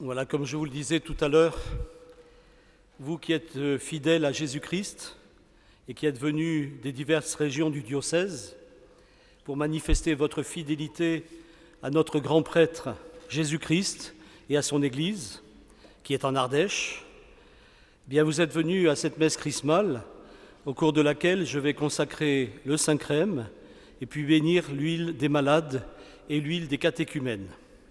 Voilà, comme je vous le disais tout à l'heure, vous qui êtes fidèles à Jésus-Christ et qui êtes venus des diverses régions du diocèse pour manifester votre fidélité à notre grand prêtre Jésus-Christ et à son Église, qui est en Ardèche, bien vous êtes venus à cette messe chrismale au cours de laquelle je vais consacrer le Saint-Crème et puis bénir l'huile des malades et l'huile des catéchumènes.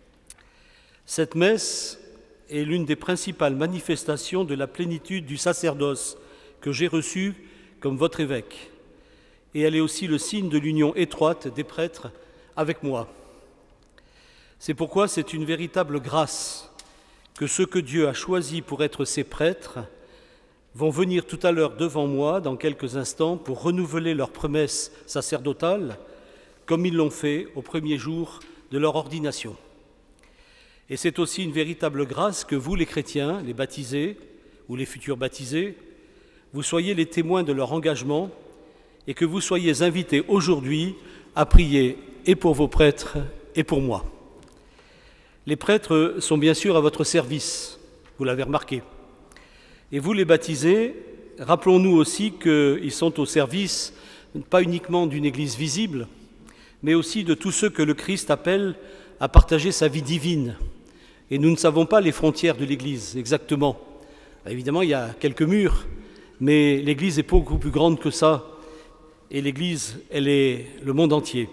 Cette messe est l'une des principales manifestations de la plénitude du sacerdoce que j'ai reçu comme votre évêque. Et elle est aussi le signe de l'union étroite des prêtres avec moi. C'est pourquoi c'est une véritable grâce que ceux que Dieu a choisis pour être ses prêtres vont venir tout à l'heure devant moi, dans quelques instants, pour renouveler leur promesse sacerdotale, comme ils l'ont fait au premier jour de leur ordination. Et c'est aussi une véritable grâce que vous, les chrétiens, les baptisés ou les futurs baptisés, vous soyez les témoins de leur engagement et que vous soyez invités aujourd'hui à prier et pour vos prêtres et pour moi. Les prêtres sont bien sûr à votre service, vous l'avez remarqué. Et vous, les baptisés, rappelons-nous aussi qu'ils sont au service pas uniquement d'une Église visible, mais aussi de tous ceux que le Christ appelle à partager sa vie divine. Et nous ne savons pas les frontières de l'Église exactement. Évidemment, il y a quelques murs, mais l'Église est beaucoup plus grande que ça. Et l'Église, elle est le monde entier.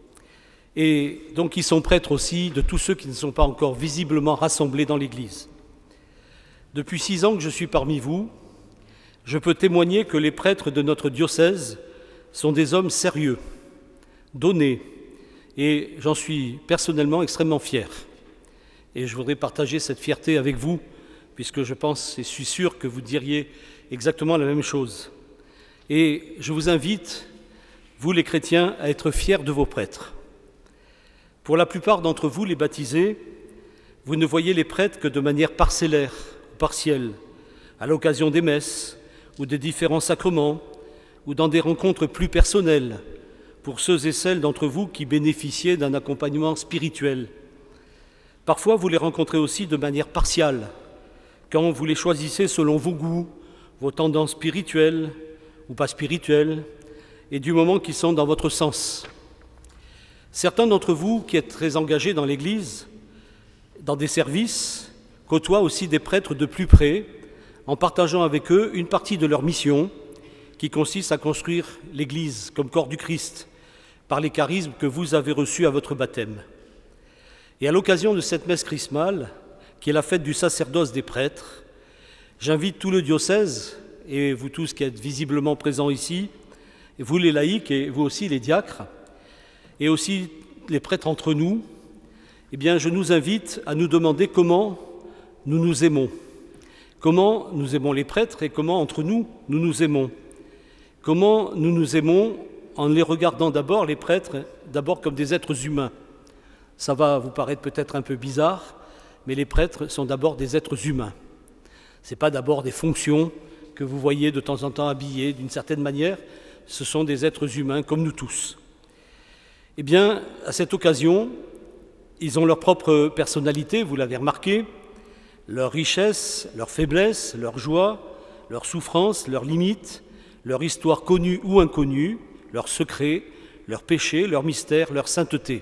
Et donc, ils sont prêtres aussi de tous ceux qui ne sont pas encore visiblement rassemblés dans l'Église. Depuis 6 ans que je suis parmi vous, je peux témoigner que les prêtres de notre diocèse sont des hommes sérieux, donnés, et j'en suis personnellement extrêmement fier. Et je voudrais partager cette fierté avec vous, puisque je pense et suis sûr que vous diriez exactement la même chose. Et je vous invite, vous les chrétiens, à être fiers de vos prêtres. Pour la plupart d'entre vous, les baptisés, vous ne voyez les prêtres que de manière parcellaire, ou partielle, à l'occasion des messes ou des différents sacrements, ou dans des rencontres plus personnelles, pour ceux et celles d'entre vous qui bénéficiaient d'un accompagnement spirituel. Parfois, vous les rencontrez aussi de manière partiale, quand vous les choisissez selon vos goûts, vos tendances spirituelles ou pas spirituelles, et du moment qui sont dans votre sens. Certains d'entre vous qui êtes très engagés dans l'Église, dans des services, côtoient aussi des prêtres de plus près, en partageant avec eux une partie de leur mission, qui consiste à construire l'Église comme corps du Christ, par les charismes que vous avez reçus à votre baptême. Et à l'occasion de cette messe chrismale, qui est la fête du sacerdoce des prêtres, j'invite tout le diocèse, et vous tous qui êtes visiblement présents ici, et vous les laïcs et vous aussi les diacres, et aussi les prêtres entre nous, eh bien je nous invite à nous demander comment nous nous aimons. Comment nous aimons les prêtres et comment entre nous nous aimons. Comment nous nous aimons en les regardant d'abord, les prêtres, d'abord comme des êtres humains. Ça va vous paraître peut-être un peu bizarre, mais les prêtres sont d'abord des êtres humains. Ce n'est pas d'abord des fonctions que vous voyez de temps en temps habillées d'une certaine manière, ce sont des êtres humains comme nous tous. Eh bien, à cette occasion, ils ont leur propre personnalité, vous l'avez remarqué, leur richesse, leur faiblesse, leur joie, leur souffrance, leurs limites, leur histoire connue ou inconnue, leurs secrets, leurs péchés, leurs mystères, leur sainteté.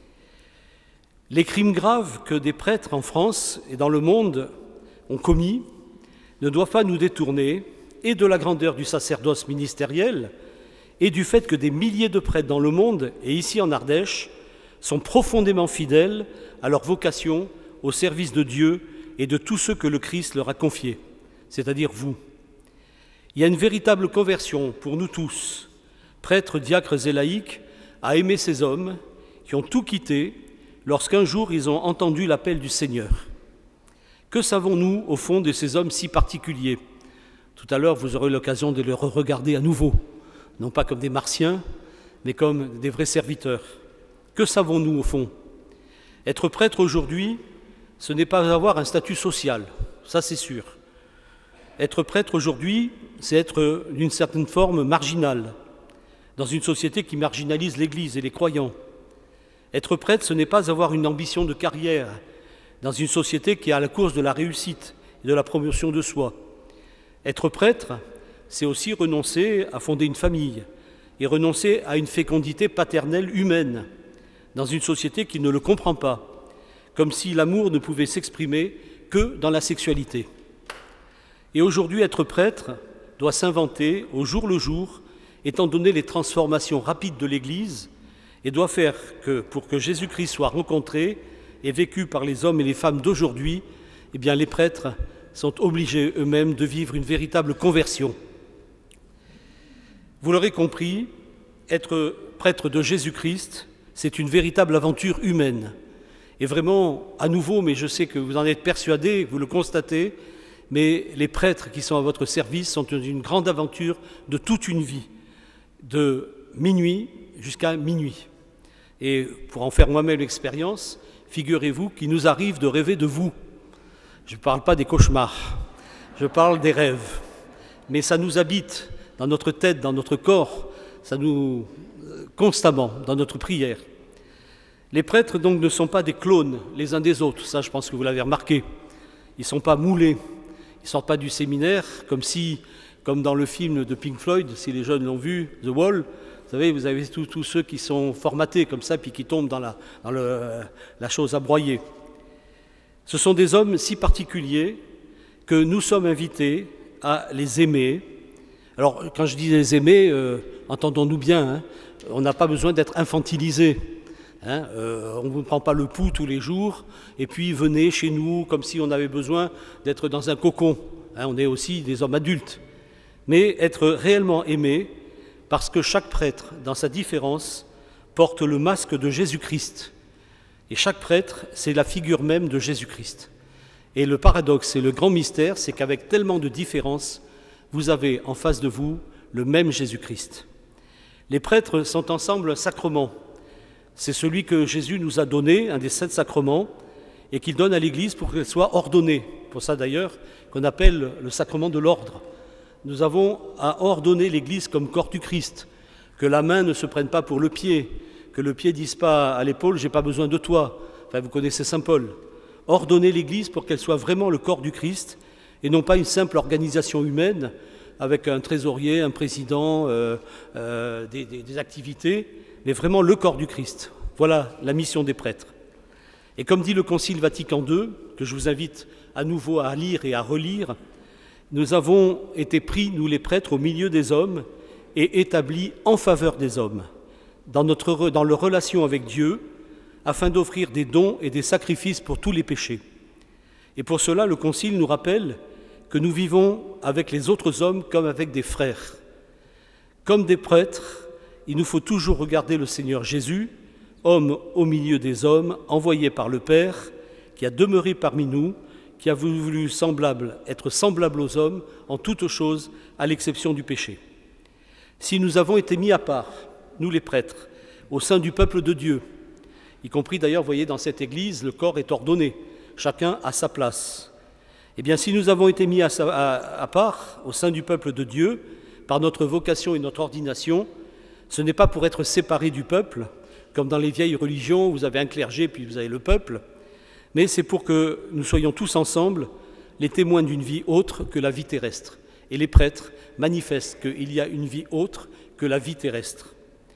Les crimes graves que des prêtres en France et dans le monde ont commis ne doivent pas nous détourner et de la grandeur du sacerdoce ministériel et du fait que des milliers de prêtres dans le monde et ici en Ardèche sont profondément fidèles à leur vocation au service de Dieu et de tous ceux que le Christ leur a confiés, c'est-à-dire vous. Il y a une véritable conversion pour nous tous, prêtres, diacres et laïcs, à aimer ces hommes qui ont tout quitté lorsqu'un jour ils ont entendu l'appel du Seigneur. Que savons-nous au fond de ces hommes si particuliers ? Tout à l'heure, vous aurez l'occasion de les regarder à nouveau, non pas comme des martiens, mais comme des vrais serviteurs. Que savons-nous au fond ? Être prêtre aujourd'hui, ce n'est pas avoir un statut social, ça c'est sûr. Être prêtre aujourd'hui, c'est être d'une certaine forme marginal, dans une société qui marginalise l'Église et les croyants. Être prêtre, ce n'est pas avoir une ambition de carrière, dans une société qui est à la course de la réussite et de la promotion de soi. Être prêtre, c'est aussi renoncer à fonder une famille et renoncer à une fécondité paternelle humaine dans une société qui ne le comprend pas, comme si l'amour ne pouvait s'exprimer que dans la sexualité. Et aujourd'hui, être prêtre doit s'inventer au jour le jour, étant donné les transformations rapides de l'Église, et doit faire que, pour que Jésus-Christ soit rencontré et vécu par les hommes et les femmes d'aujourd'hui, eh bien les prêtres sont obligés eux-mêmes de vivre une véritable conversion. Vous l'aurez compris, être prêtre de Jésus-Christ, c'est une véritable aventure humaine. Et vraiment, à nouveau, mais je sais que vous en êtes persuadés, vous le constatez, mais les prêtres qui sont à votre service sont une grande aventure de toute une vie, de minuit jusqu'à minuit. Et pour en faire moi-même l'expérience, figurez-vous qu'il nous arrive de rêver de vous. Je ne parle pas des cauchemars, je parle des rêves. Mais ça nous habite dans notre tête, dans notre corps, ça nous constamment dans notre prière. Les prêtres donc ne sont pas des clones les uns des autres, ça je pense que vous l'avez remarqué. Ils ne sont pas moulés, ils ne sortent pas du séminaire comme dans le film de Pink Floyd, si les jeunes l'ont vu, The Wall. Vous savez, vous avez tous ceux qui sont formatés comme ça, puis qui tombent dans la chose à broyer. Ce sont des hommes si particuliers que nous sommes invités à les aimer. Alors, quand je dis les aimer, entendons-nous bien, hein, on n'a pas besoin d'être infantilisé. On ne vous prend pas le pouls tous les jours, et puis venez chez nous comme si on avait besoin d'être dans un cocon. On est aussi des hommes adultes. Mais être réellement aimé, parce que chaque prêtre, dans sa différence, porte le masque de Jésus-Christ. Et chaque prêtre, c'est la figure même de Jésus-Christ. Et le paradoxe et le grand mystère, c'est qu'avec tellement de différences, vous avez en face de vous le même Jésus-Christ. Les prêtres sont ensemble un sacrement. C'est celui que Jésus nous a donné, un des 7 sacrements, et qu'il donne à l'Église pour qu'elle soit ordonnée. Pour ça d'ailleurs qu'on appelle le sacrement de l'ordre. Nous avons à ordonner l'Église comme corps du Christ, que la main ne se prenne pas pour le pied, que le pied ne dise pas à l'épaule « j'ai pas besoin de toi ». Enfin, vous connaissez saint Paul. Ordonner l'Église pour qu'elle soit vraiment le corps du Christ et non pas une simple organisation humaine avec un trésorier, un président, des activités, mais vraiment le corps du Christ. Voilà la mission des prêtres. Et comme dit le Concile Vatican II, que je vous invite à nouveau à lire et à relire, nous avons été pris, nous les prêtres, au milieu des hommes et établis en faveur des hommes, dans leur relation avec Dieu, afin d'offrir des dons et des sacrifices pour tous les péchés. Et pour cela, le Concile nous rappelle que nous vivons avec les autres hommes comme avec des frères. Comme des prêtres, il nous faut toujours regarder le Seigneur Jésus, homme au milieu des hommes, envoyé par le Père, qui a demeuré parmi nous, qui a voulu être semblable aux hommes en toutes choses, à l'exception du péché. Si nous avons été mis à part, nous les prêtres, au sein du peuple de Dieu, y compris d'ailleurs, vous voyez, dans cette église, le corps est ordonné, chacun à sa place. Eh bien, si nous avons été mis à part, au sein du peuple de Dieu, par notre vocation et notre ordination, ce n'est pas pour être séparés du peuple, comme dans les vieilles religions, vous avez un clergé puis vous avez le peuple, mais c'est pour que nous soyons tous ensemble les témoins d'une vie autre que la vie terrestre. Et les prêtres manifestent qu'il y a une vie autre que la vie terrestre.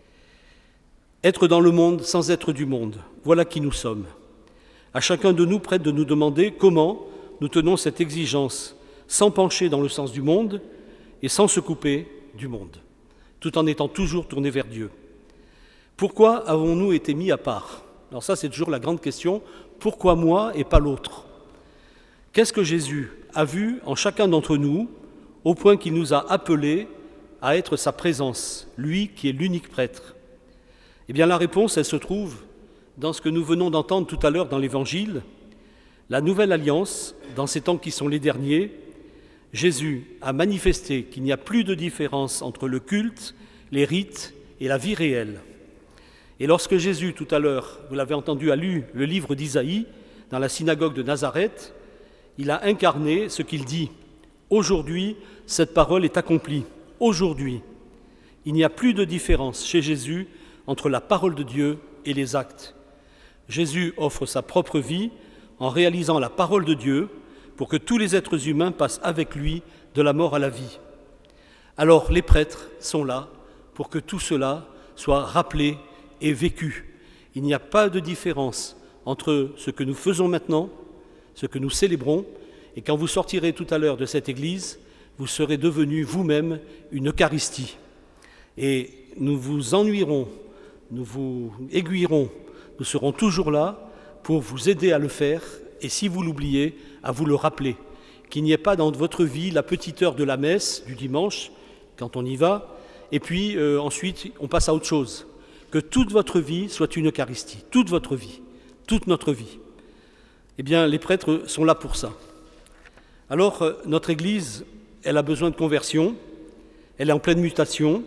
Être dans le monde sans être du monde, voilà qui nous sommes. À chacun de nous, prêtre, de nous demander comment nous tenons cette exigence, sans pencher dans le sens du monde et sans se couper du monde, tout en étant toujours tournés vers Dieu. Pourquoi avons-nous été mis à part ? Alors ça, c'est toujours la grande question. Pourquoi moi et pas l'autre ? Qu'est-ce que Jésus a vu en chacun d'entre nous, au point qu'il nous a appelés à être sa présence, lui qui est l'unique prêtre ? Eh bien, la réponse, elle se trouve dans ce que nous venons d'entendre tout à l'heure dans l'Évangile. La nouvelle alliance, dans ces temps qui sont les derniers, Jésus a manifesté qu'il n'y a plus de différence entre le culte, les rites et la vie réelle. Et lorsque Jésus, tout à l'heure, vous l'avez entendu, a lu le livre d'Isaïe dans la synagogue de Nazareth, il a incarné ce qu'il dit. Aujourd'hui, cette parole est accomplie. Aujourd'hui, il n'y a plus de différence chez Jésus entre la parole de Dieu et les actes. Jésus offre sa propre vie en réalisant la parole de Dieu pour que tous les êtres humains passent avec lui de la mort à la vie. Alors les prêtres sont là pour que tout cela soit rappelé et vécu. Il n'y a pas de différence entre ce que nous faisons maintenant, ce que nous célébrons, et quand vous sortirez tout à l'heure de cette église, vous serez devenus vous-même une Eucharistie. Et nous vous ennuierons, nous vous aiguillerons, nous serons toujours là pour vous aider à le faire, et si vous l'oubliez, à vous le rappeler. Qu'il n'y ait pas dans votre vie la petite heure de la messe du dimanche, quand on y va, et puis ensuite on passe à autre chose. Que toute votre vie soit une Eucharistie, toute votre vie, toute notre vie. Eh bien, les prêtres sont là pour ça. Alors, notre Église, elle a besoin de conversion, elle est en pleine mutation,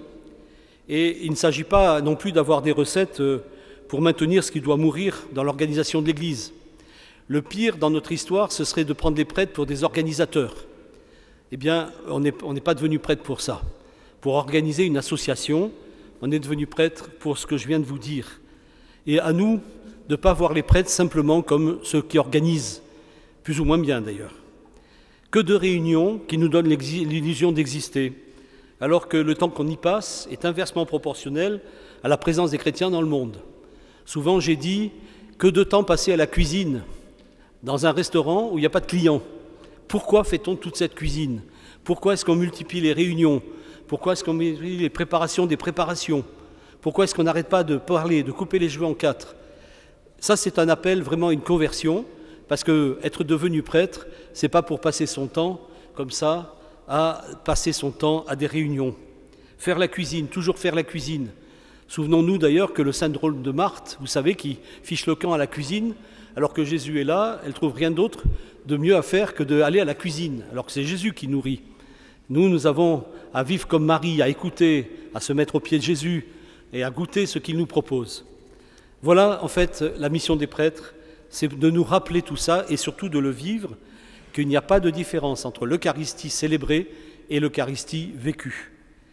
et il ne s'agit pas non plus d'avoir des recettes pour maintenir ce qui doit mourir dans l'organisation de l'Église. Le pire dans notre histoire, ce serait de prendre les prêtres pour des organisateurs. Eh bien, on n'est pas devenu prêtre pour ça. Pour organiser une association, on est devenu prêtre pour ce que je viens de vous dire. Et à nous de ne pas voir les prêtres simplement comme ceux qui organisent, plus ou moins bien d'ailleurs. Que de réunions qui nous donnent l'illusion d'exister, alors que le temps qu'on y passe est inversement proportionnel à la présence des chrétiens dans le monde. Souvent j'ai dit, que de temps passé à la cuisine, dans un restaurant où il n'y a pas de clients. Pourquoi fait-on toute cette cuisine? Pourquoi est-ce qu'on multiplie les réunions? Pourquoi est-ce qu'on multiplie les préparations des préparations? Pourquoi est-ce qu'on n'arrête pas de parler, de couper les cheveux en quatre? Ça, c'est un appel vraiment à une conversion, parce que être devenu prêtre, c'est pas pour passer son temps comme ça, à passer son temps à des réunions. Faire la cuisine, toujours faire la cuisine. Souvenons-nous d'ailleurs que le syndrome de Marthe, vous savez, qui fiche le camp à la cuisine, alors que Jésus est là, elle ne trouve rien d'autre de mieux à faire que d'aller à la cuisine, alors que c'est Jésus qui nourrit. Nous avons à vivre comme Marie, à écouter, à se mettre aux pieds de Jésus et à goûter ce qu'il nous propose. Voilà, en fait, la mission des prêtres, c'est de nous rappeler tout ça et surtout de le vivre, qu'il n'y a pas de différence entre l'Eucharistie célébrée et l'Eucharistie vécue.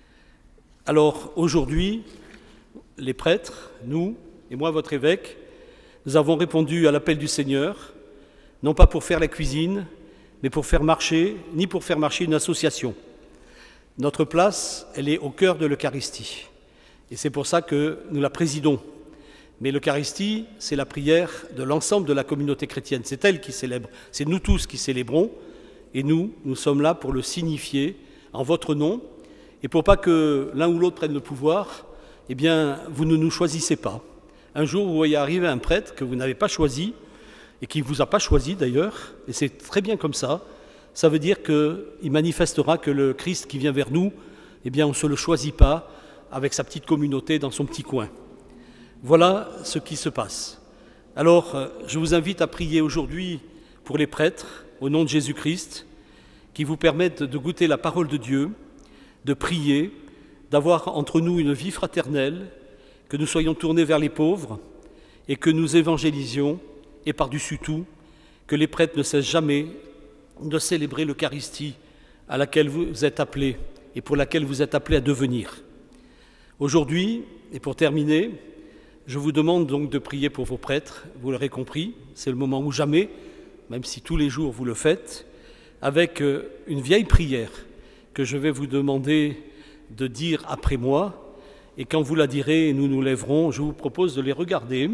Alors, aujourd'hui, les prêtres, nous, et moi, votre évêque, nous avons répondu à l'appel du Seigneur, non pas pour faire la cuisine, mais pour faire marcher, ni pour faire marcher une association. Notre place, elle est au cœur de l'Eucharistie. Et c'est pour ça que nous la présidons. Mais l'Eucharistie, c'est la prière de l'ensemble de la communauté chrétienne. C'est elle qui célèbre. C'est nous tous qui célébrons. Et nous sommes là pour le signifier en votre nom. Et pour pas que l'un ou l'autre prenne le pouvoir, eh bien, vous ne nous choisissez pas. Un jour, vous voyez arriver un prêtre que vous n'avez pas choisi, et qui ne vous a pas choisi d'ailleurs, et c'est très bien comme ça. Ça veut dire qu'il manifestera que le Christ qui vient vers nous, eh bien, on ne se le choisit pas avec sa petite communauté dans son petit coin. Voilà ce qui se passe. Alors, je vous invite à prier aujourd'hui pour les prêtres, au nom de Jésus-Christ, qui vous permettent de goûter la parole de Dieu, de prier, d'avoir entre nous une vie fraternelle, que nous soyons tournés vers les pauvres et que nous évangélisions, et par-dessus tout, que les prêtres ne cessent jamais de célébrer l'Eucharistie à laquelle vous êtes appelés et pour laquelle vous êtes appelés à devenir. Aujourd'hui, et pour terminer, je vous demande donc de prier pour vos prêtres, vous l'aurez compris, c'est le moment ou jamais, même si tous les jours vous le faites, avec une vieille prière que je vais vous demander de dire après moi, et quand vous la direz et nous nous lèverons, je vous propose de les regarder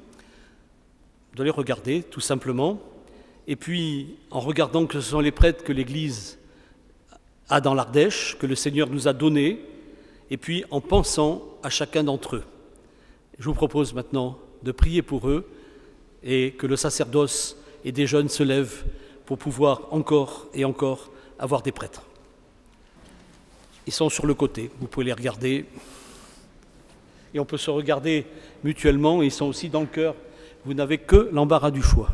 tout simplement, et puis en regardant que ce sont les prêtres que l'Église a dans l'Ardèche, que le Seigneur nous a donnés, et puis en pensant à chacun d'entre eux. Je vous propose maintenant de prier pour eux et que le sacerdoce et des jeunes se lèvent pour pouvoir encore et encore avoir des prêtres. Ils sont sur le côté, vous pouvez les regarder. Et on peut se regarder mutuellement, et ils sont aussi dans le cœur. Vous n'avez que l'embarras du choix.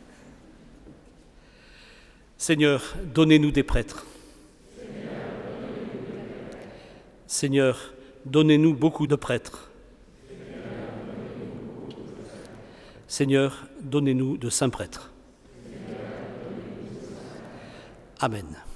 Seigneur, donnez-nous des prêtres. Seigneur, donnez-nous beaucoup de prêtres. Seigneur, donnez-nous de saints prêtres. Amen.